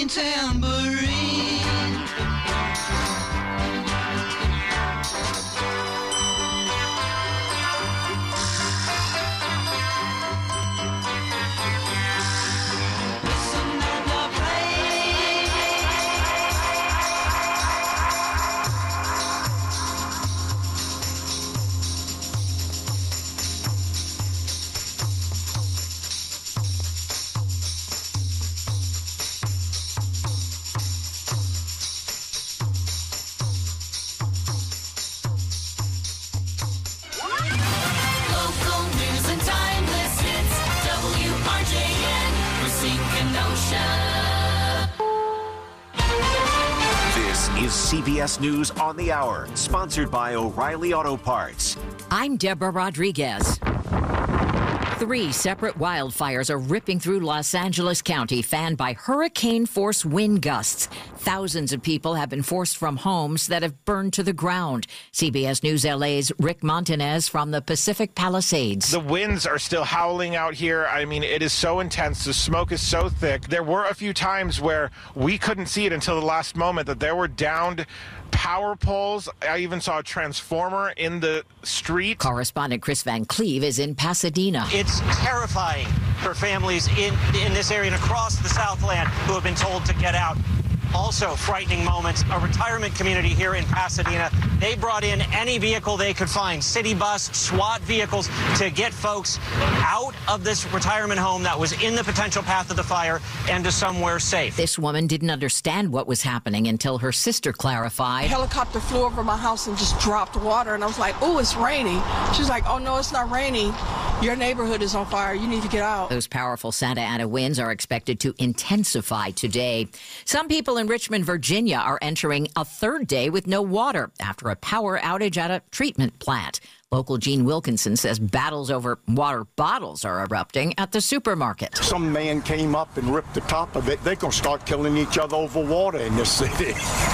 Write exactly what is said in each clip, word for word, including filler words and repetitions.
green tambourine. Is C B S News on the Hour, sponsored by O'Reilly Auto Parts. I'm Deborah Rodriguez. Three separate wildfires are ripping through Los Angeles County, fanned by hurricane-force wind gusts. Thousands of people have been forced from homes that have burned to the ground. C B S News L A's Rick Montanez from the Pacific Palisades. The winds are still howling out here. I mean, it is so intense. The smoke is so thick. There were a few times where we couldn't see it until the last moment, that there were downed power poles. I even saw a transformer in the street. Correspondent Chris Van Cleve is in Pasadena. It's terrifying for families in, in this area and across the Southland who have been told to get out. Also frightening moments, a retirement community here in Pasadena. They brought in any vehicle they could find, city bus, SWAT vehicles, to get folks out of this retirement home that was in the potential path of the fire and to somewhere safe. This woman didn't understand what was happening until her sister clarified. A helicopter flew over my house and just dropped water, and I was like, oh, it's raining. She's like, oh, no, it's not raining. Your neighborhood is on fire. You need to get out. Those powerful Santa Ana winds are expected to intensify today. Some people in Richmond, Virginia are entering a third day with no water after a power outage at a treatment plant. Local Gene Wilkinson says battles over water bottles are erupting at the supermarket. Some man came up and ripped the top of it. They're going to start killing each other over water in this city.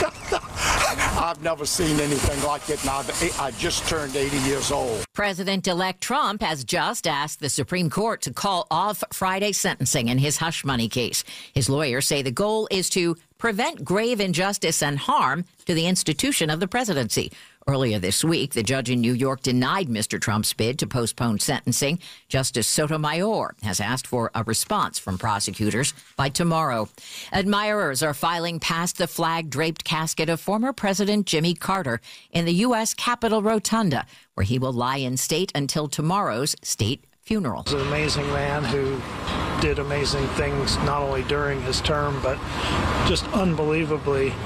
I've never seen anything like it, and I've, I just turned eighty years old. President-elect Trump has just asked the Supreme Court to call off Friday's sentencing in his hush money case. His lawyers say the goal is to prevent grave injustice and harm to the institution of the presidency. Earlier this week, the judge in New York denied Mister Trump's bid to postpone sentencing. Justice Sotomayor has asked for a response from prosecutors by tomorrow. Admirers are filing past the flag-draped casket of former President Jimmy Carter in the U S Capitol Rotunda, where he will lie in state until tomorrow's state funeral. He's an amazing man who did amazing things not only during his term, but just unbelievably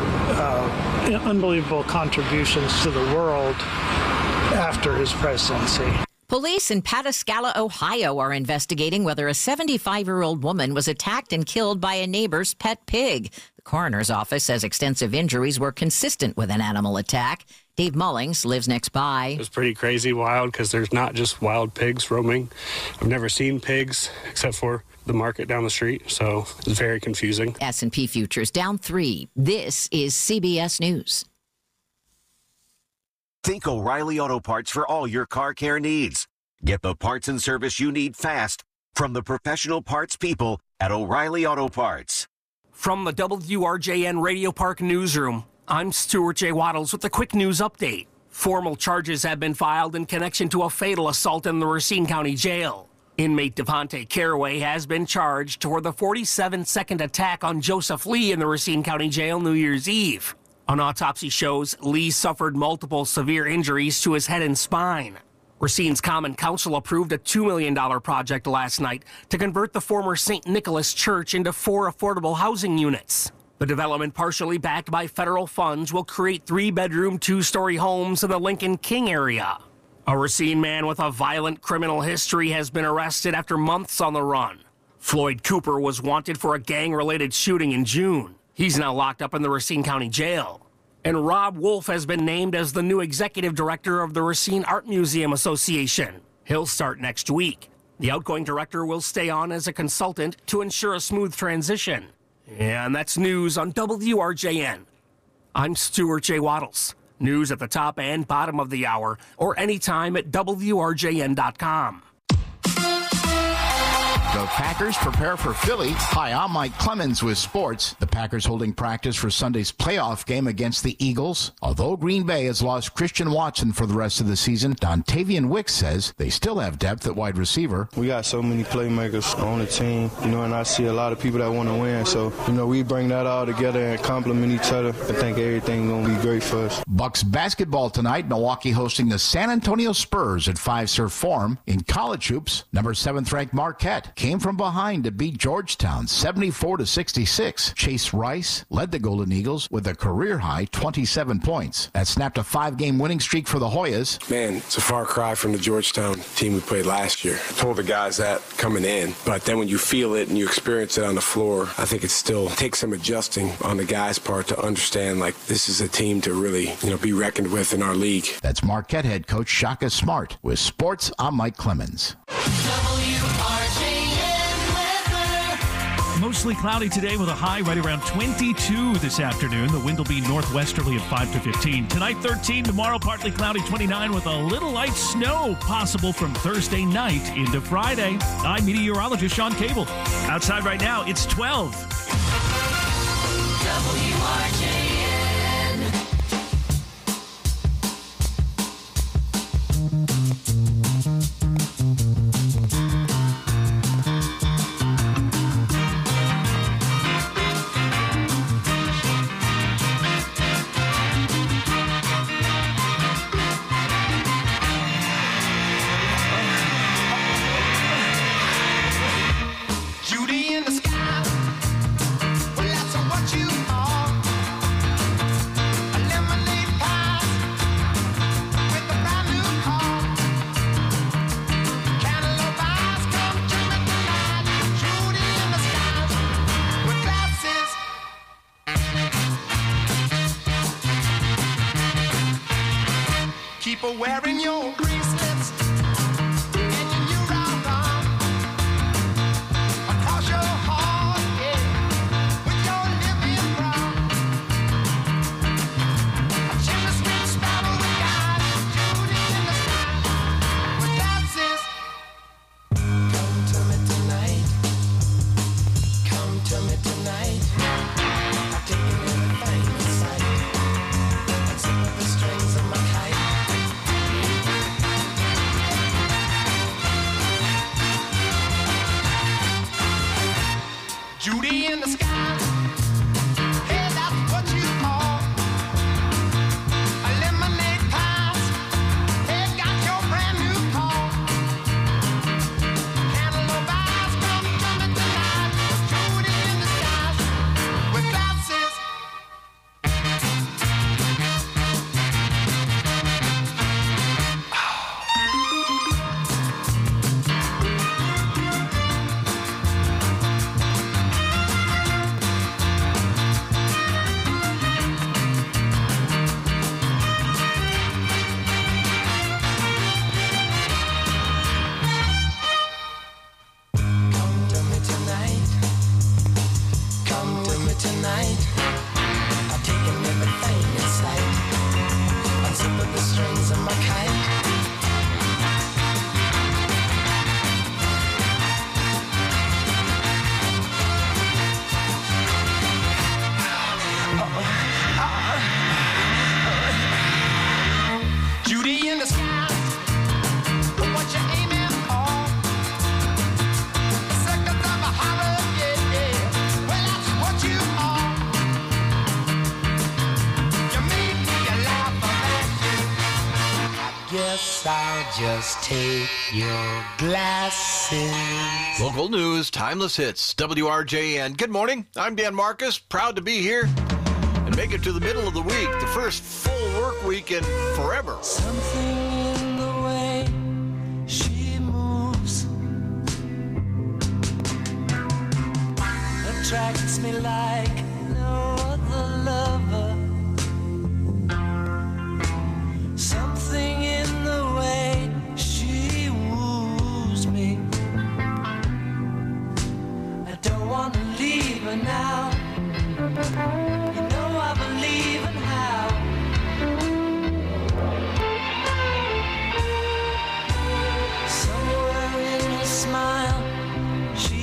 uh, unbelievable contributions to the world after his presidency. Police in Pataskala, Ohio are investigating whether a seventy-five-year-old woman was attacked and killed by a neighbor's pet pig. The coroner's office says extensive injuries were consistent with an animal attack. Dave Mullings lives next by. It was pretty crazy wild because there's not just wild pigs roaming. I've never seen pigs except for the market down the street, so it's very confusing. S and P futures down three. This is C B S News. Think O'Reilly Auto Parts for all your car care needs. Get the parts and service you need fast from the professional parts people at O'Reilly Auto Parts. From the W R J N Radio Park Newsroom, I'm Stuart J. Waddles with a quick news update. Formal charges have been filed in connection to a fatal assault in the Racine County Jail. Inmate Devontae Caraway has been charged for the forty-seven second attack on Joseph Lee in the Racine County Jail New Year's Eve. An autopsy shows Lee suffered multiple severe injuries to his head and spine. Racine's Common Council approved a two million dollars project last night to convert the former Saint Nicholas Church into four affordable housing units. The development, partially backed by federal funds, will create three-bedroom, two-story homes in the Lincoln King area. A Racine man with a violent criminal history has been arrested after months on the run. Floyd Cooper was wanted for a gang-related shooting in June. He's now locked up in the Racine County Jail. And Rob Wolf has been named as the new executive director of the Racine Art Museum Association. He'll start next week. The outgoing director will stay on as a consultant to ensure a smooth transition. And that's news on W R J N. I'm Stuart J. Waddles. News at the top and bottom of the hour, or anytime at W R J N dot com. The Packers prepare for Philly. Hi, I'm Mike Clemens with sports. The Packers holding practice for Sunday's playoff game against the Eagles. Although Green Bay has lost Christian Watson for the rest of the season, Dontavian Wicks says they still have depth at wide receiver. We got so many playmakers on the team, you know, and I see a lot of people that want to win. So, you know, we bring that all together and complement each other. I think everything's going to be great for us. Bucks basketball tonight. Milwaukee hosting the San Antonio Spurs at Fiserv Forum. In college hoops, number seventh ranked Marquette came from behind to beat Georgetown seventy-four to sixty-six. Chase Rice led the Golden Eagles with a career-high twenty-seven points. That snapped a five-game winning streak for the Hoyas. Man, it's a far cry from the Georgetown team we played last year. I told the guys that coming in, but then when you feel it and you experience it on the floor, I think it still takes some adjusting on the guys' part to understand, like, this is a team to really, you know, be reckoned with in our league. That's Marquette head coach Shaka Smart. With sports, I'm Mike Clemens. Mostly cloudy today with a high right around twenty-two this afternoon. The wind will be northwesterly at five to fifteen. Tonight, thirteen. Tomorrow, partly cloudy, twenty-nine, with a little light snow possible from Thursday night into Friday. I'm meteorologist Sean Cable. Outside right now, it's twelve. W R J N. Judy in the sky. Well, that's what you are. A lemonade pie with a brand new car. Cantaloupe eyes come to me tonight. Judy in the sky with glasses. Keep her wearing your bracelets and your new round arm. Across your heart, yeah, with your living brown. A chimney sweet sparrow with guys, Judy in the sky, with glasses. Come to me tonight. Come to me tonight. I've taken everything in sight. And some of the strings of my kite. Judy in the sky. Hey, that's what you are. A lemonade pie. Hey, got your brand new car. Cantaloupe eyes come to me tonight. Judy in the sky with glasses. Come to me tonight. Come to me tonight. I've taken everything in sight. Unzip the strings of my kite. Judy in the sky. What you aiming for? Seconds of a horror, yeah, yeah. Well, that's what you are. You made me a laugh at you. I guess I'll just take your glasses. Local news, timeless hits, W R J N. Good morning. I'm Dan Marcus, proud to be here and make it to the middle of the week, the first full work week in forever. Something in the way she moves attracts me like no other lover. Something in the way she woos me. I don't want to leave her now. You know I believe in how. Somewhere in her smile, she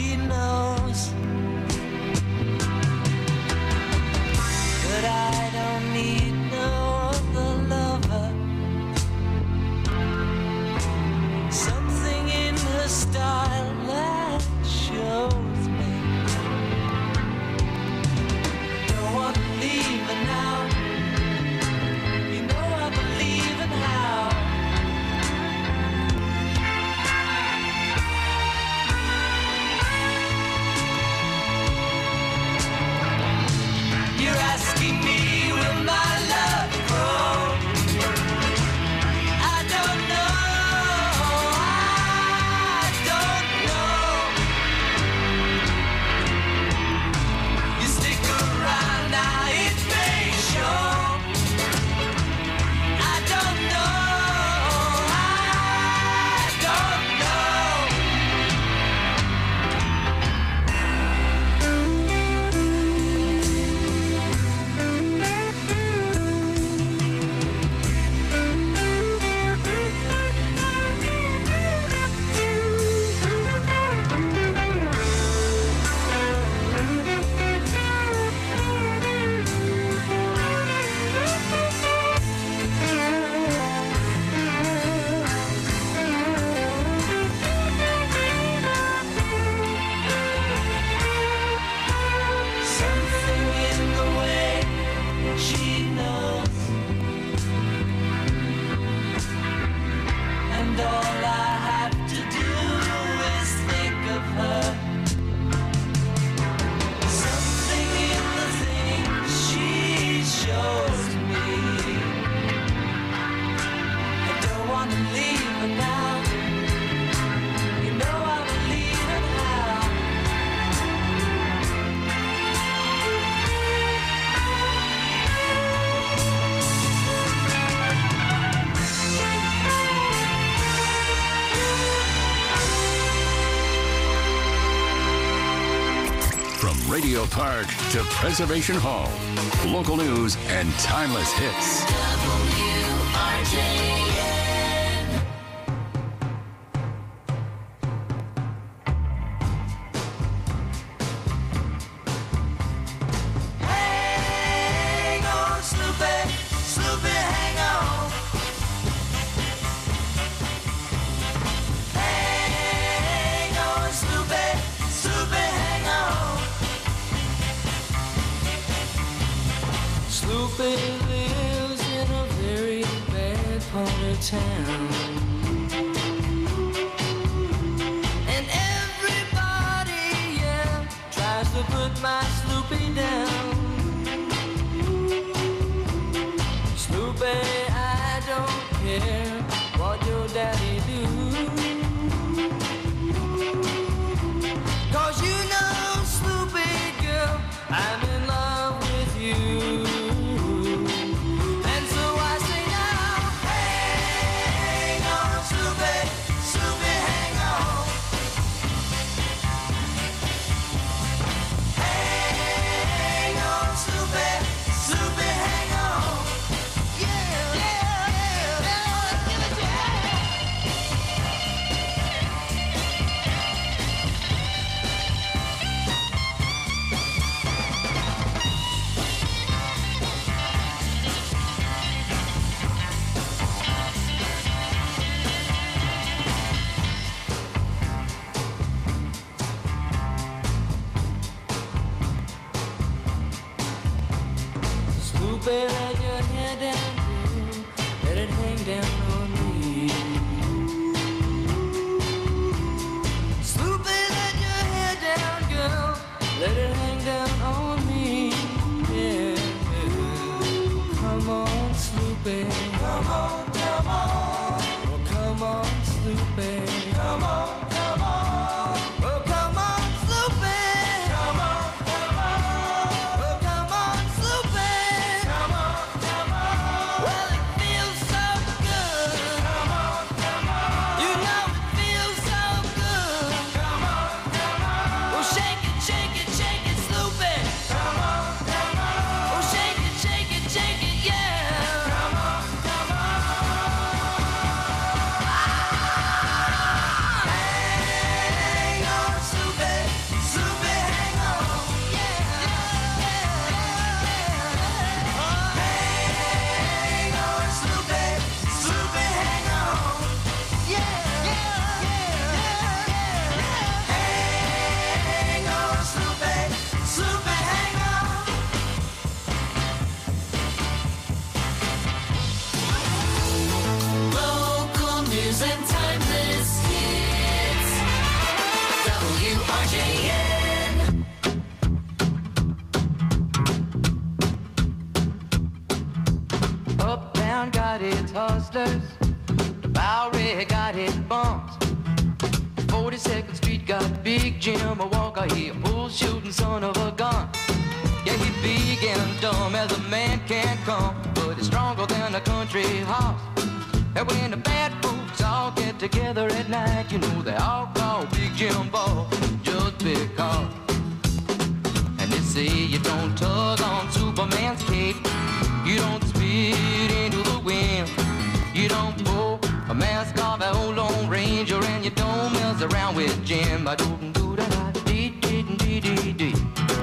Radio Park to Preservation Hall. Local news and timeless hits. W R J N. Hang on, Sloopy, Sloopy, hang on. Hang on, Sloopy, Sloopy, hang on. Sloopy lives in a very bad part of town, and everybody, yeah, tries to put my Sloopy down. Sloopy, I don't care what your daddy do, 'cause you know, Sloopy girl, I'm in love with you. And so I say now, Hang on, Sloopy, Sloopy, hang on. Hang on, Sloopy, Sloopy, hang on. Yeah, yeah, yeah, yeah, give it to Sloopy, let your hair down, girl. Let it hang down on me. Sloopy, let your hair down, girl. Let it hang down on me. Yeah. Come on, Sloopy. Come on, come on. Oh, come on, Sloopy. Come on, come on. Oh, come on, Sloopy. Come on, come on. Oh, come on, Sloopy. Come on, come on. Well, it feels so good. Come on, come on. You know it feels so good. Come on, come on. Oh, shake it, shake it, shake it, Sloopy. Come on, come on. Oh, shake it, shake it, shake it, yeah. Come on, come on. hang on, Sloopy, Sloopy, hang on. Yeah, hang on, Sloopy, Sloopy, hang on. Yeah, yeah, yeah, hang on, Sloopy, Sloopy, hang on. Local news and timeless hits. W R J N. Uptown got its hustlers, the Bowery got its bumps. forty-second Street got Big Jim, a walker, he a bull shooting son of a gun. Yeah, he big and dumb as a man can come, but he's stronger than a country horse. And when the bad folks all get together at night, you know they all call Big Jim Ball just because. And they say you don't tug on Superman's cape, you don't spit into the wind, you don't pull a mask off an old Lone Ranger, and you don't mess around with Jim. I don't do that, dee dee dee dee dee.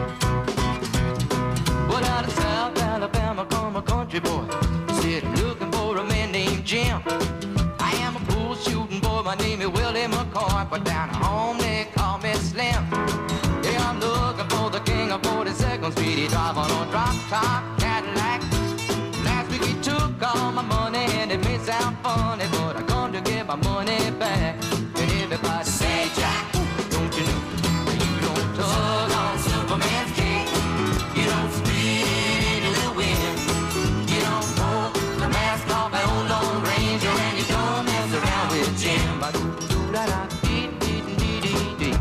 But out of South Alabama come a country boy, said looking for a man named Jim. I am a bull shooting boy, my name is Willie McCoy, but down at home they call me Slim. Yeah, I'm looking for the king of forty-second Street. He drive on a drop top Cadillac. Last week he took all my money, and it may sound funny, but I come to get my money back. And everybody say, Jack, don't you know you don't tug on Superman's cape, you don't spit into the wind, you don't pull the mask off an old Lone Ranger, and you don't mess around with Jim. I do do da da dee dee dee dee dee.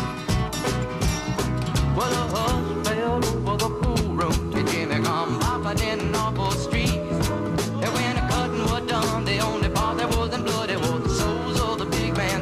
Well, a hush fell over the pool room till Jimmy come popping in off the street. And when the cutting was done, the only part that wasn't blood, it was the soles of the big man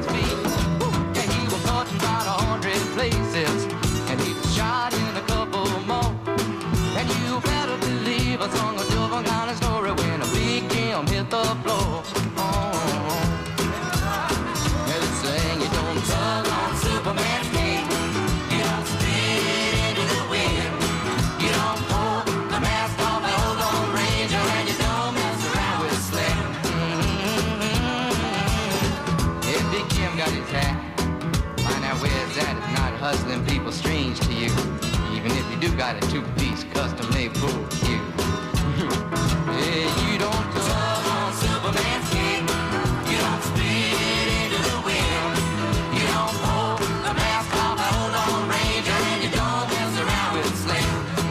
rest of them people strange to you. Even if you do got a two-piece custom-made pool cue. Yeah, you don't tug on Superman's cape. You don't spit into the wind. You don't pull the mask off a hold on Ranger, and you don't mess around with Slick.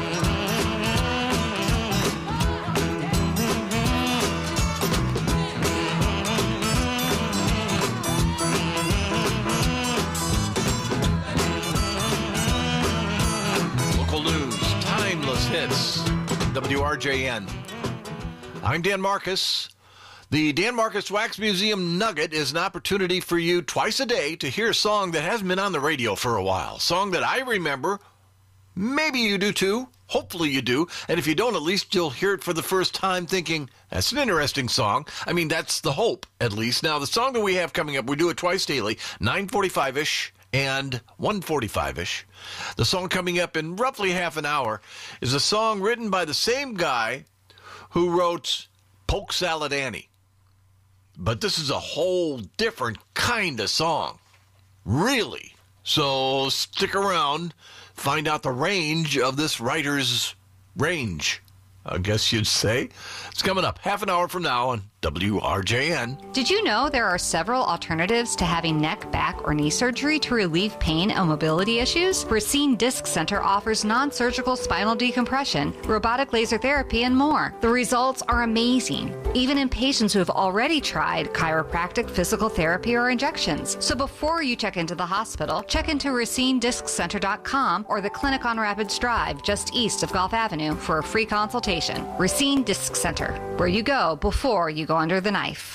Local news, timeless hits, W R J N. I'm Dan Marcus. The Dan Marcus Wax Museum Nugget is an opportunity for you twice a day to hear a song that hasn't been on the radio for a while. Song that I remember. Maybe you do too. Hopefully you do. And if you don't, at least you'll hear it for the first time thinking, that's an interesting song. I mean, that's the hope, at least. Now, the song that we have coming up, we do it twice daily, nine forty-five-ish and one forty-five-ish. The song coming up in roughly half an hour is a song written by the same guy who wrote Polk Salad Annie. But this is a whole different kind of song. Really. So stick around, find out the range of this writer's range, I guess you'd say. It's coming up half an hour from now on W R J N. Did you know there are several alternatives to having neck, back, or knee surgery to relieve pain and mobility issues? Racine Disc Center offers non-surgical spinal decompression, robotic laser therapy, and more. The results are amazing, even in patients who have already tried chiropractic, physical therapy, or injections. So before you check into the hospital, check into racine disc center dot com or the clinic on Rapids Drive, just east of Gulf Avenue, for a free consultation. Racine Disc Center, where you go before you go under the knife.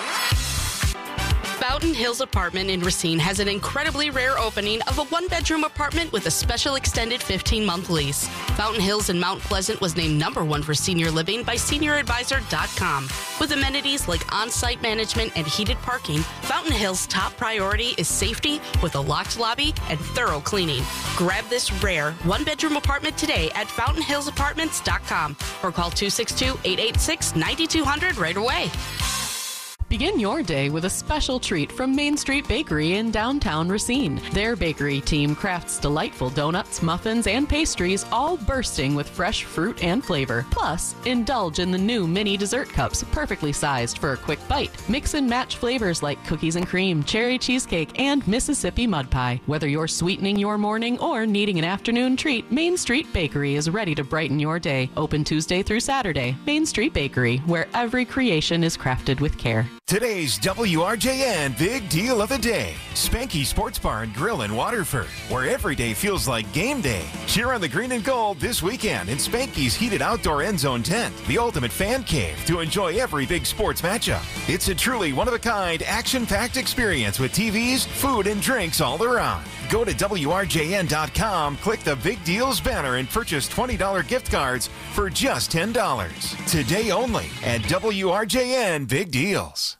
Fountain Hills Apartment in Racine has an incredibly rare opening of a one-bedroom apartment with a special extended fifteen-month lease. Fountain Hills in Mount Pleasant was named number one for senior living by senior advisor dot com. With amenities like on-site management and heated parking, Fountain Hills' top priority is safety with a locked lobby and thorough cleaning. Grab this rare one-bedroom apartment today at fountain hills apartments dot com or call two six two, eight eight six, nine two zero zero right away. Begin your day with a special treat from Main Street Bakery in downtown Racine. Their bakery team crafts delightful donuts, muffins, and pastries, all bursting with fresh fruit and flavor. Plus, indulge in the new mini dessert cups, perfectly sized for a quick bite. Mix and match flavors like cookies and cream, cherry cheesecake, and Mississippi mud pie. Whether you're sweetening your morning or needing an afternoon treat, Main Street Bakery is ready to brighten your day. Open Tuesday through Saturday. Main Street Bakery, where every creation is crafted with care. Today's W R J N Big Deal of the Day. Spanky Sports Bar and Grill in Waterford, where every day feels like game day. Cheer on the green and gold this weekend in Spanky's heated outdoor end zone tent, the ultimate fan cave to enjoy every big sports matchup. It's a truly one-of-a-kind, action-packed experience with T Vs, food, and drinks all around. Go to W R J N dot com, click the Big Deals banner, and purchase twenty dollars gift cards for just ten dollars. Today only at W R J N Big Deals.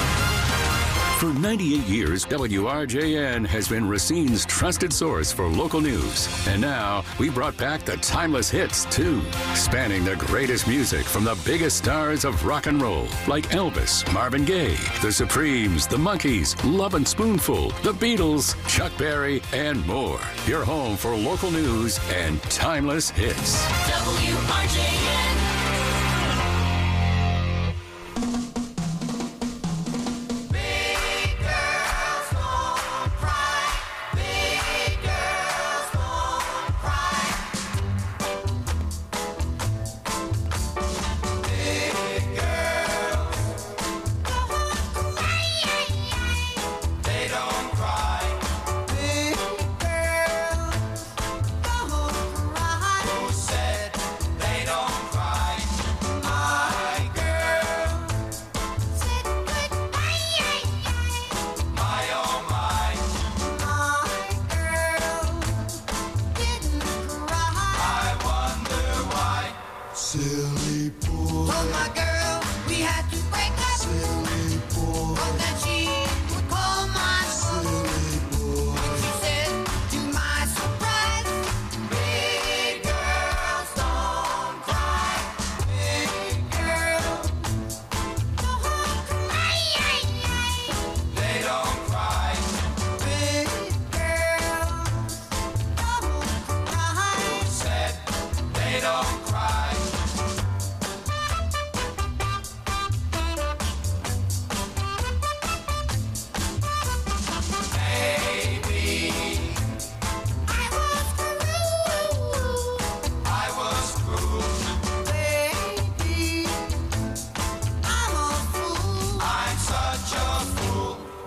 For ninety-eight years, W R J N has been Racine's trusted source for local news. And now, we brought back the timeless hits, too, spanning the greatest music from the biggest stars of rock and roll, like Elvis, Marvin Gaye, The Supremes, The Monkees, Love and Spoonful, The Beatles, Chuck Berry, and more. Your home for local news and timeless hits. W R J N. Who said they don't cry?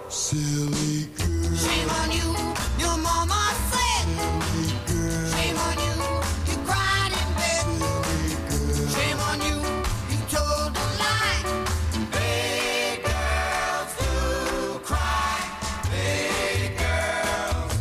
Silly girl. Shame on you, your mama said. Shame on you, you cried in bed. Shame on you, you told a lie. Big girls do cry. Big girls.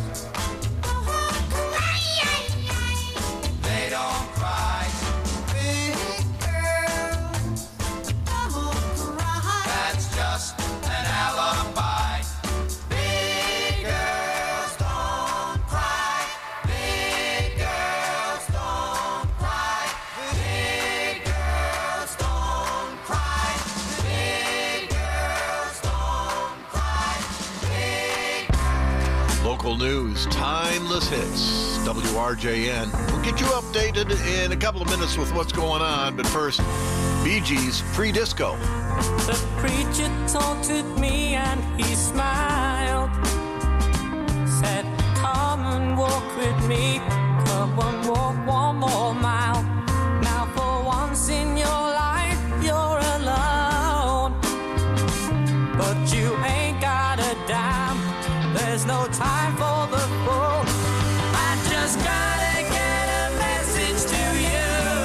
They don't cry. Big girls don't cry. That's just an alibi. Big girls don't cry. Big girls don't cry. Big girls don't cry. Big girls don't cry. Big Local news, timeless hits, W R J N. We'll get you updated in a couple of minutes with what's going on, but first, Bee Gees, Free Disco. The preacher taunted me and he smiled. Said, come and walk with me. Come and walk one more mile. Now for once in your life, you're alone. But you ain't got a dime. There's no time for the fool. I just gotta get a message to you.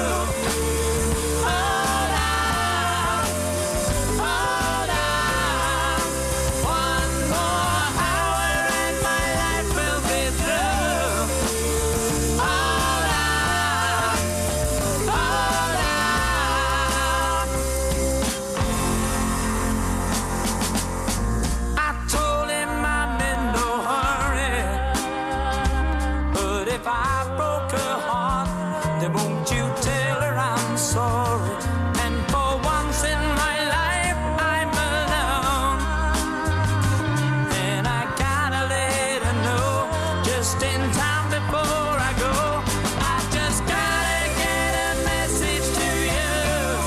Hold on, hold on. One more hour and my life will be through. Hold on, hold on. I told him I'm in no hurry, but if I broke her heart, then won't you tell her I'm sorry? And for once in my life, I'm alone. And I gotta let her know, just in time before I go. I just gotta get a message to you.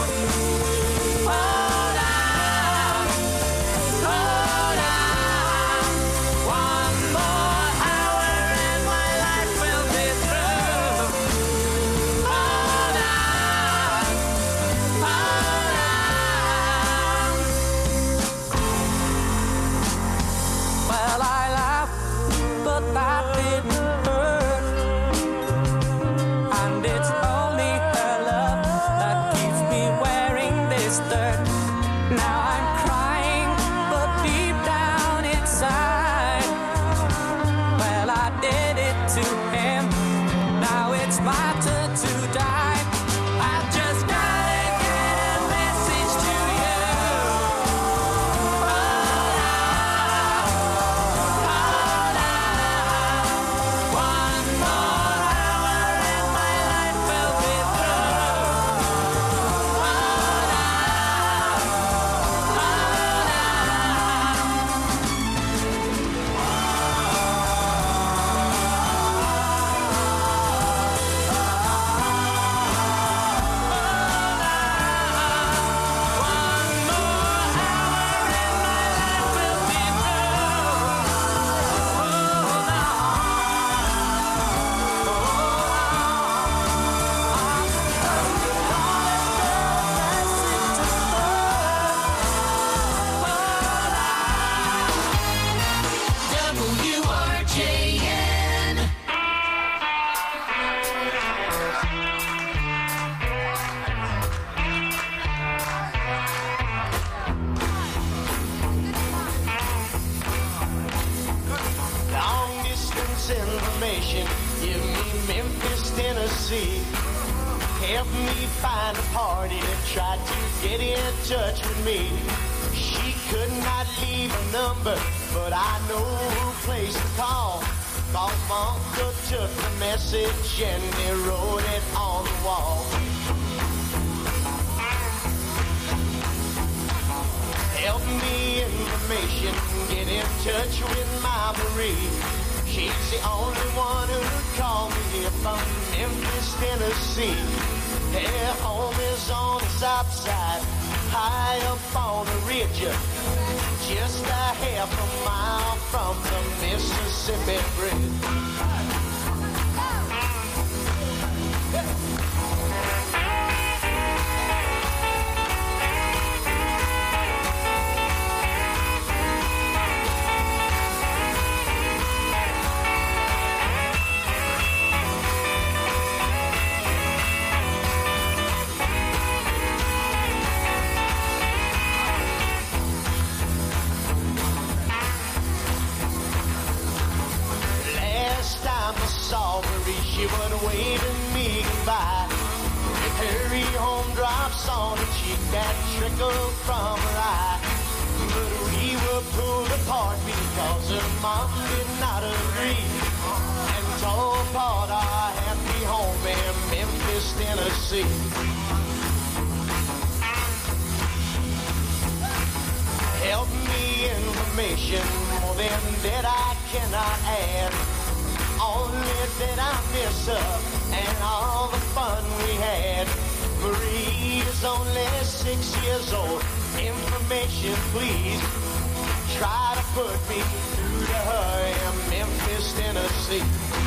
Hold on, hold on. One more hour and my life will be through. Hold on, hold on. Well, I laughed, but that didn't hurt. And it's only her love that keeps me wearing this dirt. Now I'm crying, but deep down inside, well, I did it to him. Now it's my turn to die. I just gotta get a message to you. Hold on, hold on. One more hour and my life will be through. Hold on, W R J N. Long distance information, give me Memphis, Tennessee. Help me find a party that tried to get in touch with me. She could not leave a number, but I know who place to call. Cause my uncle took the message and he wrote it on the wall. Help me information, get in touch with my Marie. She's the only one who called me here from Memphis, Tennessee. Her home is on the south side, high up on the ridge, just a half a mile from the Mississippi Bridge. saw Marie, she would wave at me goodbye. With hurry home drops on her cheek that trickled from her eye. But we were pulled apart because her mom did not agree, and told apart our happy home in Memphis, Tennessee. Help me information, more than that I cannot add. Only that I miss her and all the fun we had. Marie is only six years old. Information, please. Try to put me through to her in Memphis, Tennessee.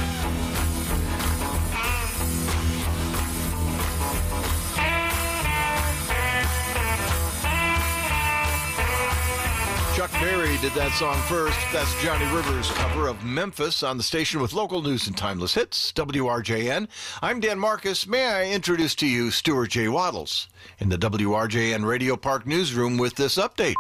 Chuck Berry did that song first. That's Johnny Rivers' cover of Memphis on the station with local news and timeless hits, W R J N. I'm Dan Marcus. May I introduce to you Stuart J. Waddles in the W R J N Radio Park newsroom with this update.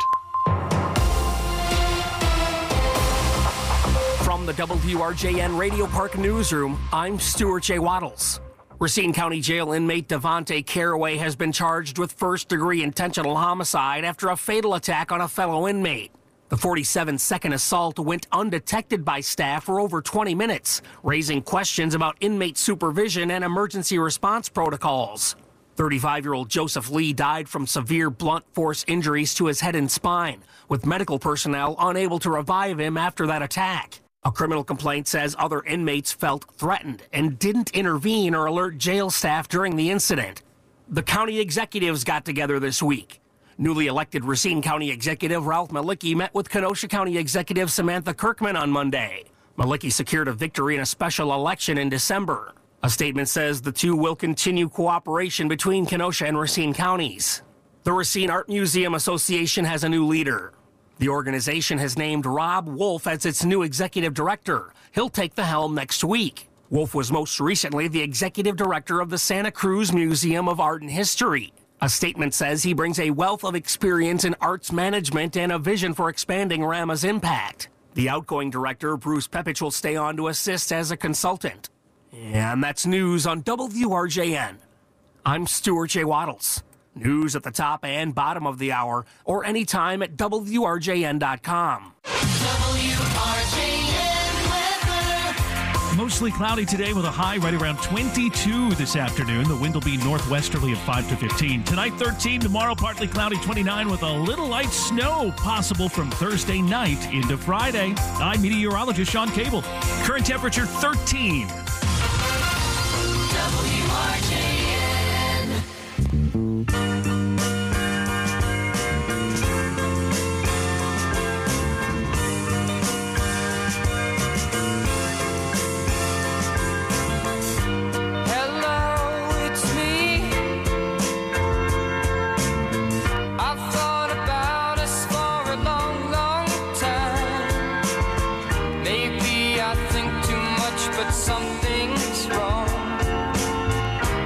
From the W R J N Radio Park newsroom, I'm Stuart J. Waddles. Racine County Jail inmate Devontae Caraway has been charged with first-degree intentional homicide after a fatal attack on a fellow inmate. The forty-seven second assault went undetected by staff for over twenty minutes, raising questions about inmate supervision and emergency response protocols. thirty-five-year-old Joseph Lee died from severe blunt force injuries to his head and spine, with medical personnel unable to revive him after that attack. A criminal complaint says other inmates felt threatened and didn't intervene or alert jail staff during the incident. The county executives got together this week. Newly elected Racine County Executive Ralph Malicki met with Kenosha County Executive Samantha Kirkman on Monday. Malicki secured a victory in a special election in December. A statement says the two will continue cooperation between Kenosha and Racine counties. The Racine Art Museum Association has a new leader. The organization has named Rob Wolf as its new executive director. He'll take the helm next week. Wolf was most recently the executive director of the Santa Cruz Museum of Art and History. A statement says he brings a wealth of experience in arts management and a vision for expanding RAMA's impact. The outgoing director, Bruce Pepich, will stay on to assist as a consultant. And that's news on W R J N. I'm Stuart J. Waddles. News at the top and bottom of the hour, or anytime at W R J N dot com. W R J N weather. Mostly cloudy today with a high right around twenty-two this afternoon. The wind will be northwesterly at five to fifteen. Tonight, thirteen. Tomorrow, partly cloudy, twenty-nine, with a little light snow possible from Thursday night into Friday. I'm meteorologist Sean Cable. Current temperature, thirteen. W R J N. Something's wrong.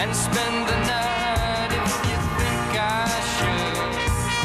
and spend the night if you think I should.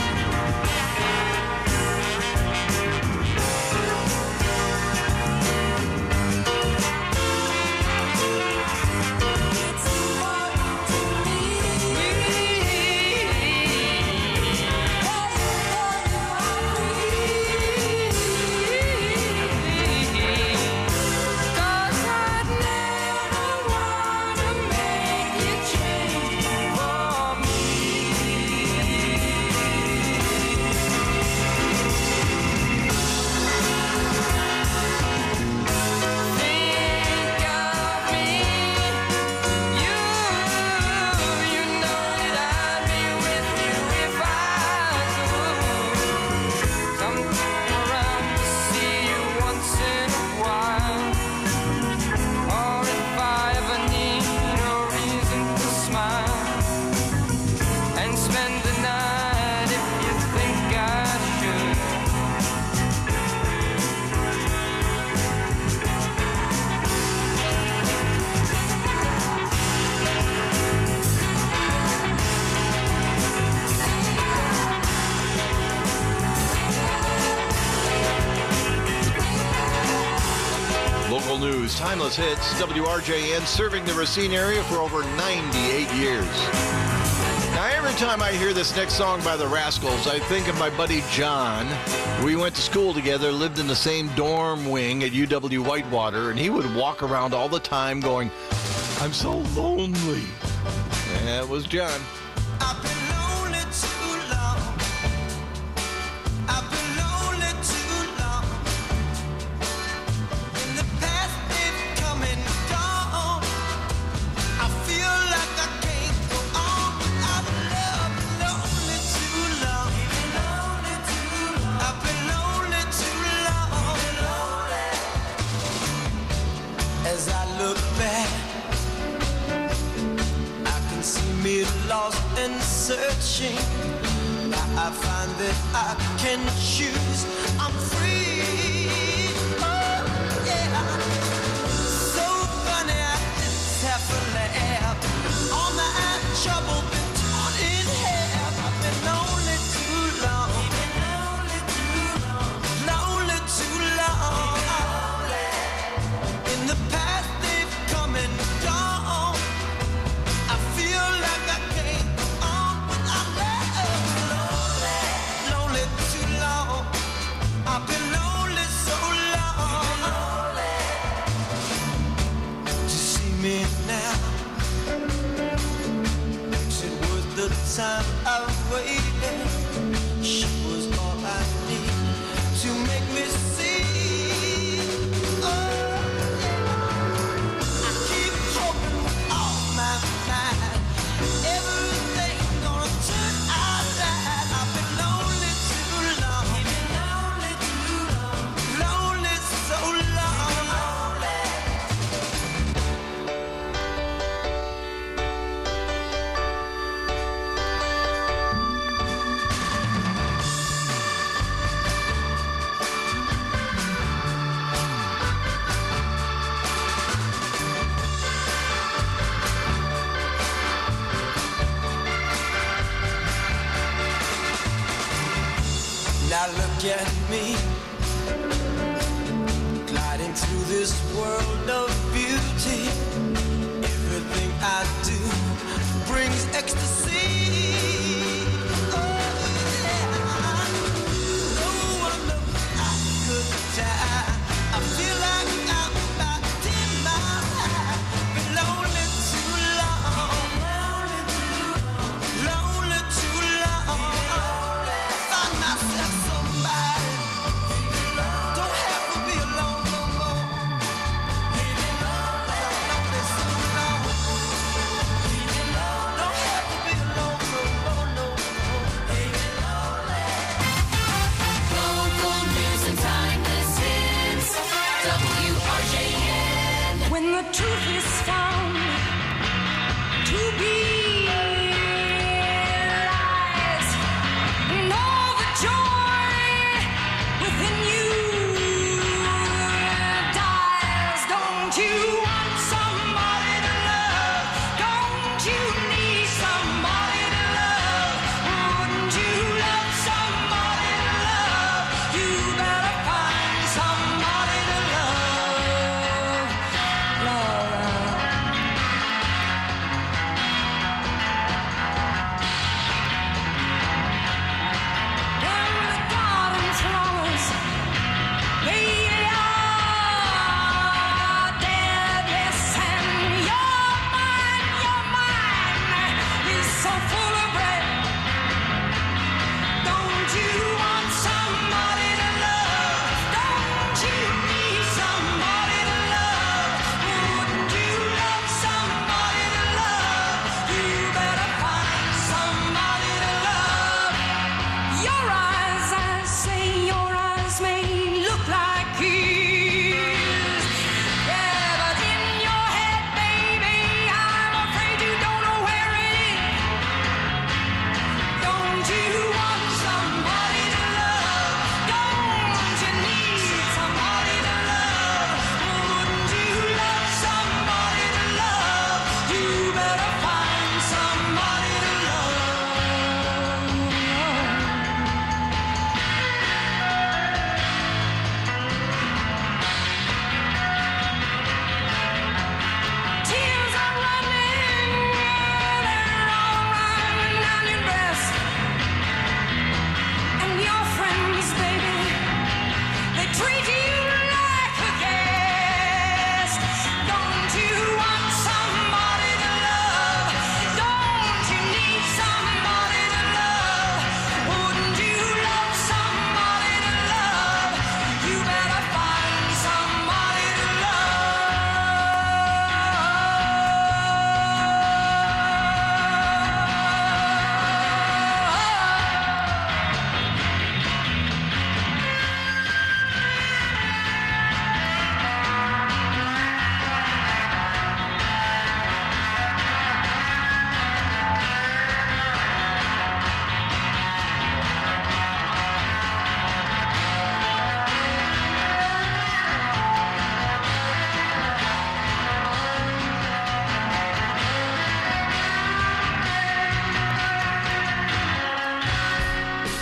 Local news, timeless hits, W R J N serving the Racine area for over ninety-eight years. Now, every time I hear this next song by the Rascals, I think of my buddy John. We went to school together, lived in the same dorm wing at U W Whitewater, and he would walk around all the time going, "I'm so lonely." And that was John. I've been lonely too long. I've been lonely too long. In the past they've come and gone. I feel like I can't go on without love. Lonely too long. Lonely too long. I've been lonely too long. As I look back, see me lost and searching. Now I find that I can choose. I'm free. Oh, yeah. So funny, I just have to laugh. All my trouble been torn in half. I've been lonely too long. Lonely too long. Lonely too long. In the past they've come and gone. I feel like I can't go on without love. Lonely, lonely too long. I've been lonely so long. To see me now, is it worth the time I waited? She was all I need to make me see. Oh, yeah. I keep hoping with all my mind. Everything gonna turn out right. I've been lonely too long. Lonely too long. Lonely so long. Now look at me, gliding through this world of beauty. Everything I do brings ecstasy. Oh, yeah. No wonder I could die. I feel like I'm about ten miles high. Been lonely too long. Lonely too long. Find myself somebody. Don't have to be alone no more.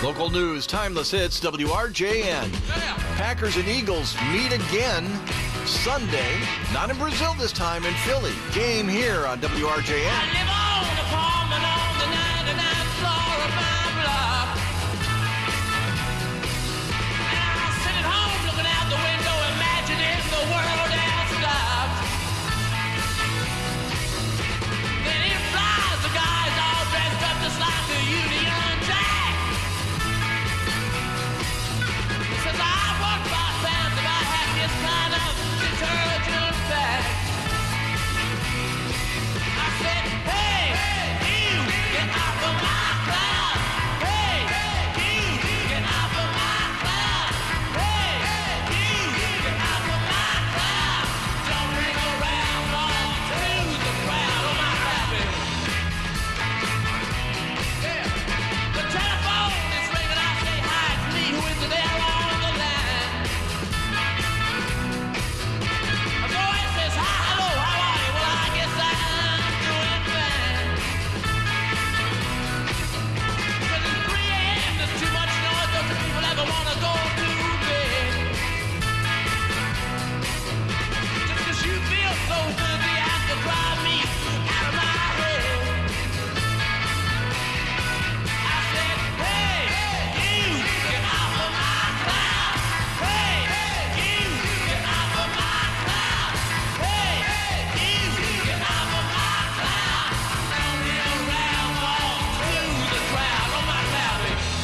Local news, timeless hits, W R J N. Packers and Eagles meet again Sunday, not in Brazil this time, in Philly. Game here on W R J N. I live on the farm and on the ninety-ninth floor of my block. And I sit at home looking out the window, imagining the world has stopped. Then in flies the guys all dressed up just like the Union Jack. He says, I work five pounds if I had this kind of detergent bag. I said, hey, you, get off of my cloud. Hey, you, get off of my cloud. Hey, you, get off of my cloud. Don't ring around on to the crowd of my rabbit. Yeah. The telephone is ringing. I say, hi, it's me. Who is it there on the line? A voice says, hi, hello, how are you? Well, I guess I'm doing fine. Because it's three a.m., there's too much noise. Don't you people ever want to go to bed? Just 'cause you feel so good, you have to drive me out of my head. I said, hey, you, get off of my cloud. Hey, you, get off of my cloud. Hey, you, get off of my cloud. Don't be around all through the crowd on my cloud.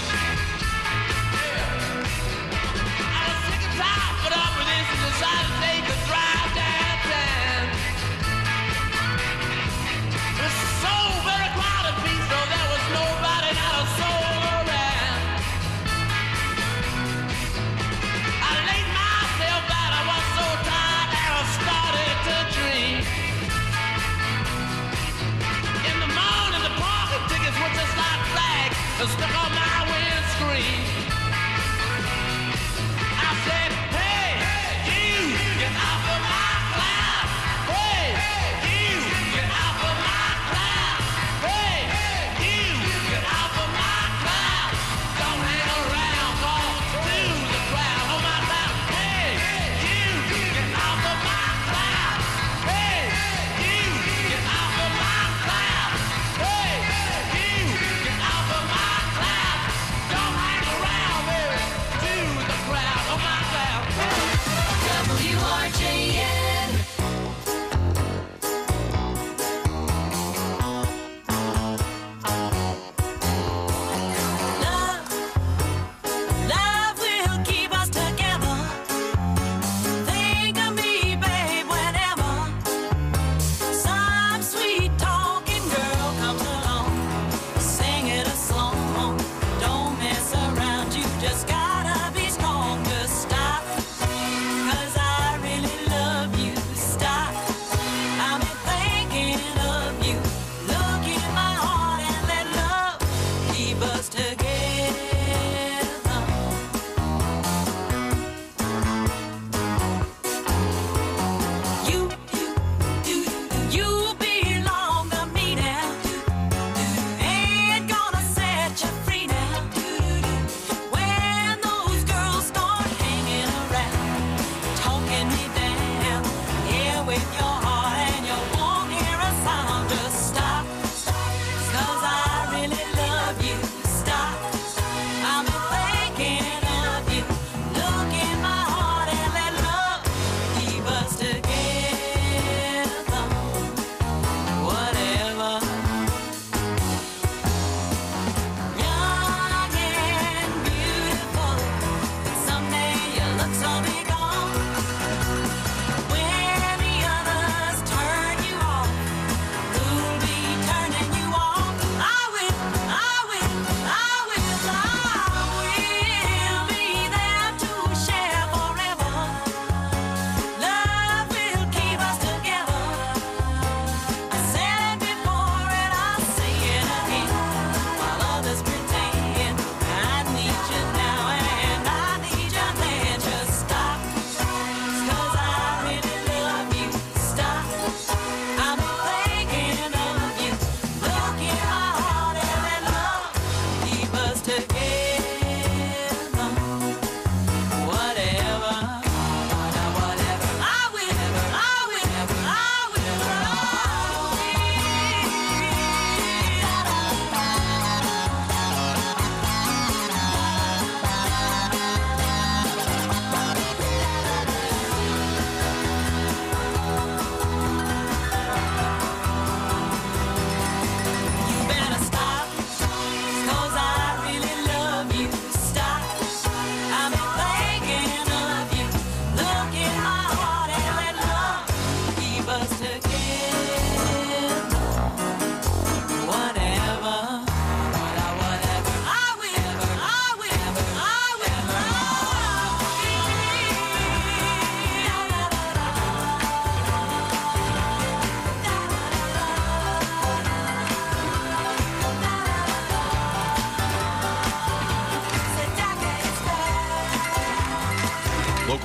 I was sick and tired, put up with this and decided to take a drive downtown. It was so very crowded, Pete, so there was nobody, not a soul around. I laid myself out, I was so tired that I started to dream. In the morning, the parking tickets were just like flags that stuck on my windscreen. I said, hey, you, get off of my cloud. Hey, you, get off of my cloud. Hey, you, get off of my cloud. Don't hang around, all through the crowd on my cloud. Hey, you, get off of my cloud. Hey, you, get off of my cloud. Hey, you, get off of my cloud.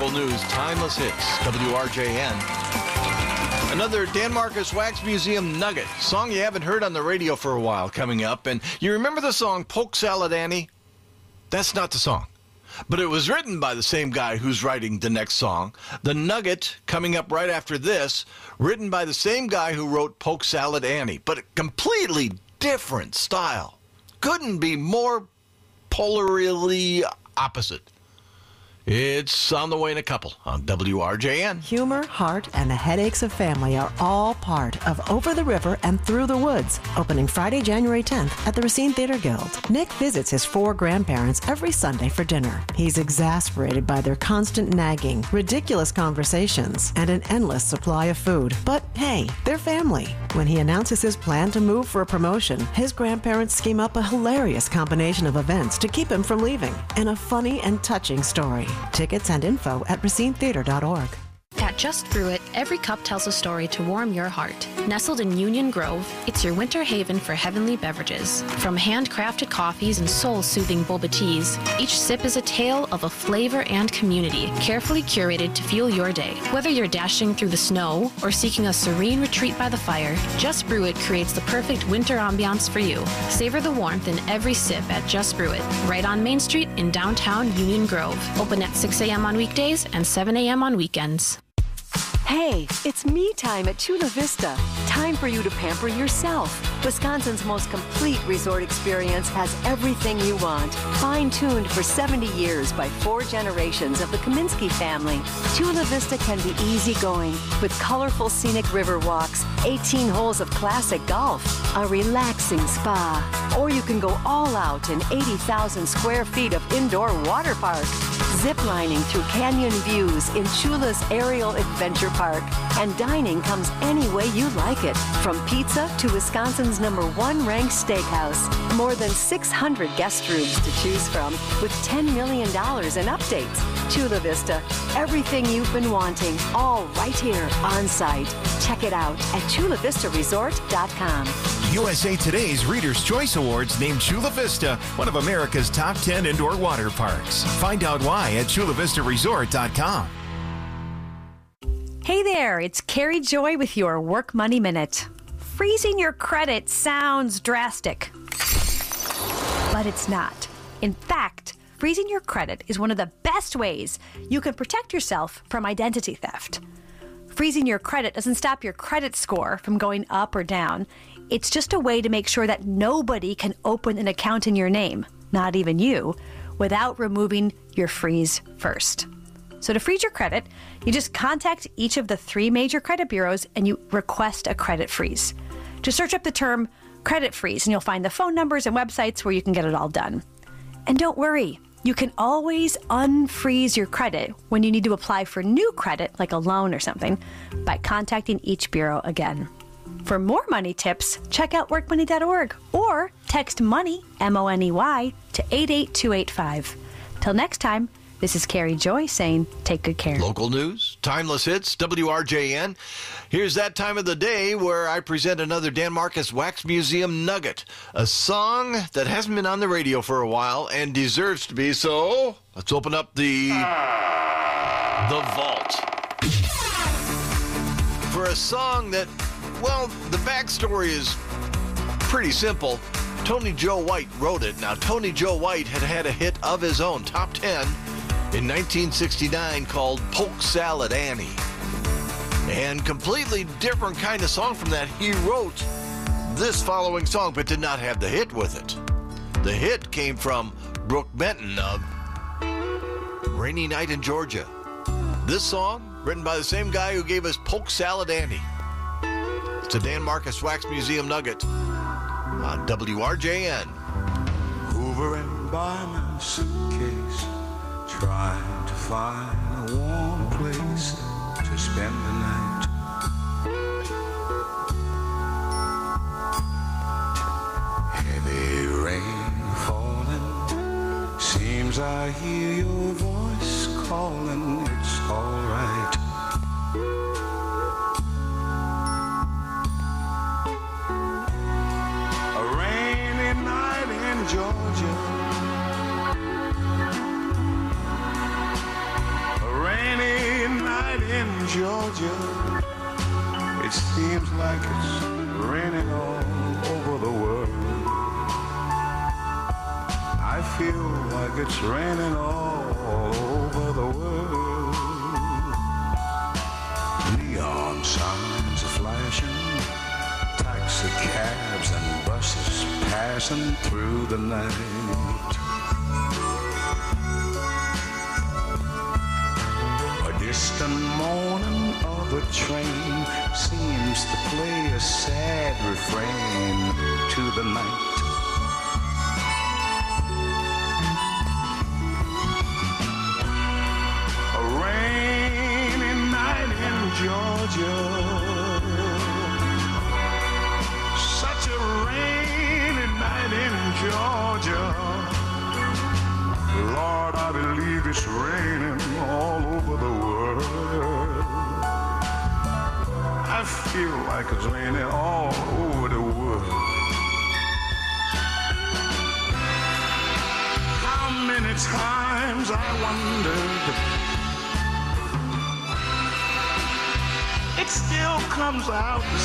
Local news, timeless hits, W R J N. Another Dan Marcus Wax Museum nugget, song you haven't heard on the radio for a while coming up. And you remember the song Polk Salad Annie? That's not the song. But it was written by the same guy who's writing the next song. The nugget coming up right after this, written by the same guy who wrote Polk Salad Annie, but a completely different style. Couldn't be more polarly opposite. It's on the way in a couple on W R J N. Humor, heart, and the headaches of family are all part of Over the River and Through the Woods, opening Friday, January tenth at the Racine Theater Guild. Nick visits his four grandparents every Sunday for dinner. He's exasperated by their constant nagging, ridiculous conversations, and an endless supply of food. But hey, they're family. When he announces his plan to move for a promotion, his grandparents scheme up a hilarious combination of events to keep him from leaving, and a funny and touching story. Tickets and info at racine theater dot org. At Just Brew It, every cup tells a story to warm your heart. Nestled in Union Grove, it's your winter haven for heavenly beverages. From handcrafted coffees and soul-soothing boba teas, each sip is a tale of a flavor and community, carefully curated to fuel your day. Whether you're dashing through the snow or seeking a serene retreat by the fire, Just Brew It creates the perfect winter ambiance for you. Savor the warmth in every sip at Just Brew It, right on Main Street in downtown Union Grove. Open at six a.m. on weekdays and seven a.m. on weekends. Hey, it's me time at Chula Vista. Time for you to pamper yourself. Wisconsin's most complete resort experience has everything you want. Fine-tuned for seventy years by four generations of the Kaminsky family, Chula Vista can be easygoing with colorful scenic river walks, eighteen holes of classic golf, a relaxing spa. Or you can go all out in eighty thousand square feet of indoor water park. Ziplining through canyon views in Chula's Aerial Adventure Park. And dining comes any way you like it. From pizza to Wisconsin's number one ranked steakhouse. More than six hundred guest rooms to choose from with ten million dollars in updates. Chula Vista, everything you've been wanting, all right here on site. Check it out at chula vista resort dot com. U S A Today's Reader's Choice Awards named Chula Vista one of America's top ten indoor water parks. Find out why at chula vista resort dot com. Hey there, it's Carrie Joy with your Work Money Minute. Freezing your credit sounds drastic, but it's not. In fact, freezing your credit is one of the best ways you can protect yourself from identity theft. Freezing your credit doesn't stop your credit score from going up or down. It's just a way to make sure that nobody can open an account in your name, not even you, without removing your freeze first. So to freeze your credit, you just contact each of the three major credit bureaus and you request a credit freeze. Just search up the term credit freeze and you'll find the phone numbers and websites where you can get it all done. And don't worry, you can always unfreeze your credit when you need to apply for new credit, like a loan or something, by contacting each bureau again. For more money tips, check out work money dot org or text MONEY, M O N E Y, to eight eight two eight five. Till next time, this is Carrie Joy saying, take good care. Local news, timeless hits, W R J N. Here's that time of the day where I present another Dan Marcus Wax Museum nugget, a song that hasn't been on the radio for a while and deserves to be. So let's open up the the vault for a song that, well, the backstory is pretty simple. Tony Joe White wrote it. Now, Tony Joe White had had a hit of his own, top ten, in nineteen sixty-nine called Polk Salad Annie. And completely different kind of song from that. He wrote this following song, but did not have the hit with it. The hit came from Brooke Benton of Rainy Night in Georgia. This song, written by the same guy who gave us Polk Salad Annie. It's a Dan Marcus Wax Museum nugget on W R J N. Over and by my suitcase, trying to find a warm place to spend the night. Heavy rain falling, seems I hear your voice calling. It's all right. A rainy night in Georgia, a rainy Georgia. It seems like it's raining all over the world. I feel like it's raining all over the world. Neon signs are flashing, taxi cabs and buses passing through the night. A distant moaning of a train seems to play a sad refrain to the night. A rainy night in Georgia, such a rainy night in Georgia. Lord, I believe it's raining all over the world. I feel like it's raining all over the world. How many times I wondered, it still comes out the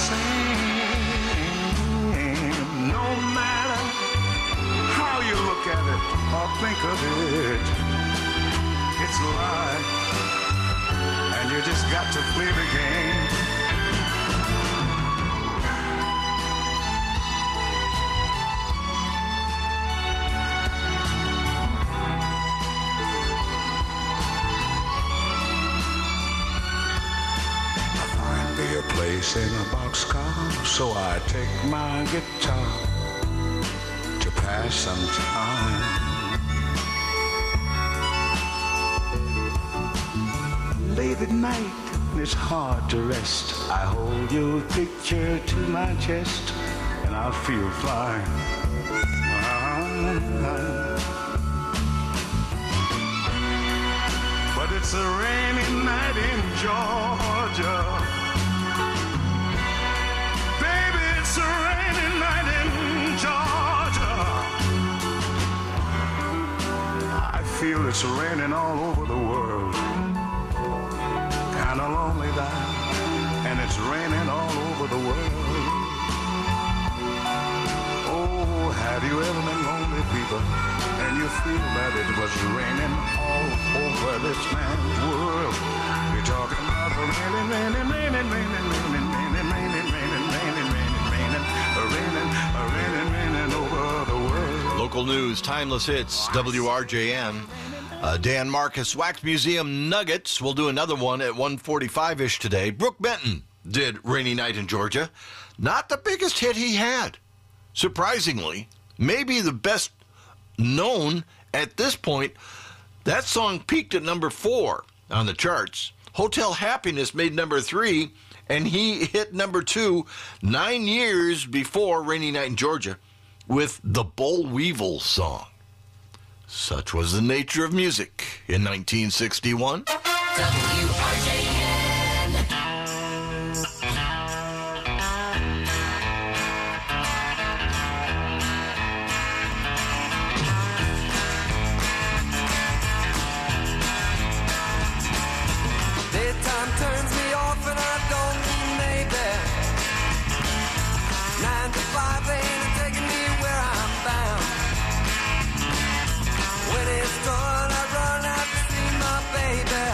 same. No matter how you look at it or think of it, it's life, and you just got to play the game. I find me a place in a boxcar, so I take my guitar to pass some time. Late at night, it's hard to rest. I hold your picture to my chest, and I feel fine. But it's a rainy night in Georgia. Baby, it's a rainy night in Georgia. I feel it's raining all over the world. Kinda lonely there, and it's raining all over the world. Oh, have you ever been lonely, people, and you feel that it was raining all over this man's world? You're talking about the raining, raining, raining, raining, raining, raining, raining, raining, raining, raining, raining, raining, raining, raining over the world. Local news, timeless hits, W R J N. Uh, Dan Marcus, Wax Museum Nuggets. We'll do another one at one forty-five-ish today. Brooke Benton did Rainy Night in Georgia. Not the biggest hit he had. Surprisingly, maybe the best known at this point. That song peaked at number four on the charts. Hotel Happiness made number three, and he hit number two nine years before Rainy Night in Georgia with the Boll Weevil song. Such was the nature of music in nineteen sixty-one. W R J N. Daytime turns me off and I don't mean maybe. Nine to five ain't taking me where I'm bound. When it's done, I run out to see my baby.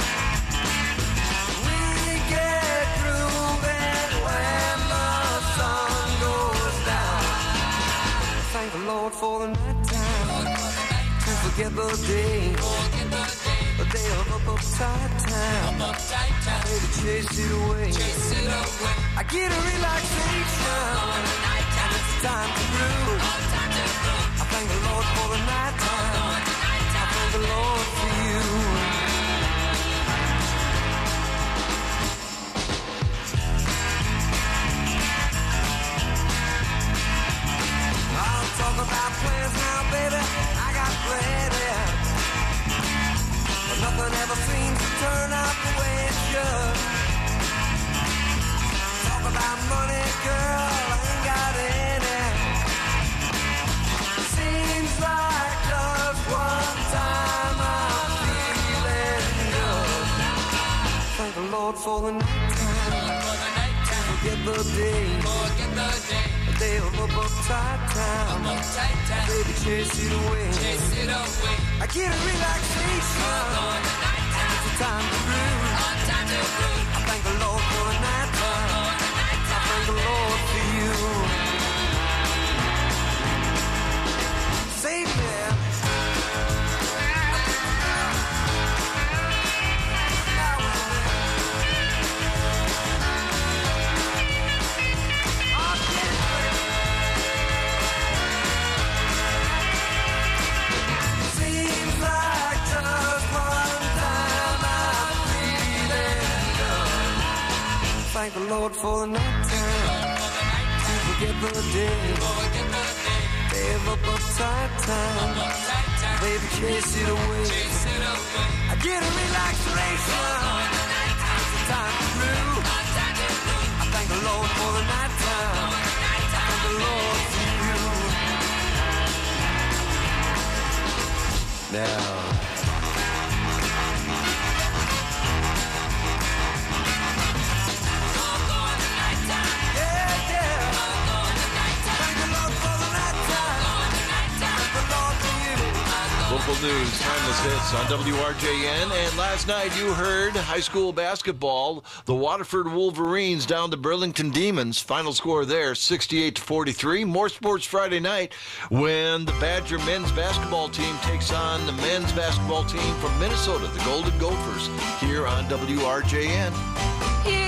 We get grooving when the sun goes down. Thank the Lord for the night time, to forget the day, a day of up upside down. Baby, chase it away. I get a relaxation, and it's time to groove. I thank the Lord for the night time. I thank the Lord for you. I'll talk about plans now, baby. I got plenty, but nothing ever seems to turn out the way it should. Talk about money, girl, I ain't got any. Seems like just one time I'm feeling good. Thank the Lord for the night time. Forget the day. Forget the day. A day of a uptight town. Baby, chase it away. Chase it away. I get a relaxation. It's a time to groove. Time to groove. I thank the Lord for the night time. I thank the Lord for you. Save me. Thank the Lord for the night time. To forget the day. Day of a uptight time. Baby, chase it away. I get a relaxation. It's a time to groove. I thank the Lord for the night time. I thank the Lord for you. Now. Local news, timeless hits on W R J N. And last night you heard high school basketball. The Waterford Wolverines down to Burlington Demons. Final score there, sixty-eight to forty-three. More sports Friday night when the Badger men's basketball team takes on the men's basketball team from Minnesota, the Golden Gophers, here on W R J N. Yeah.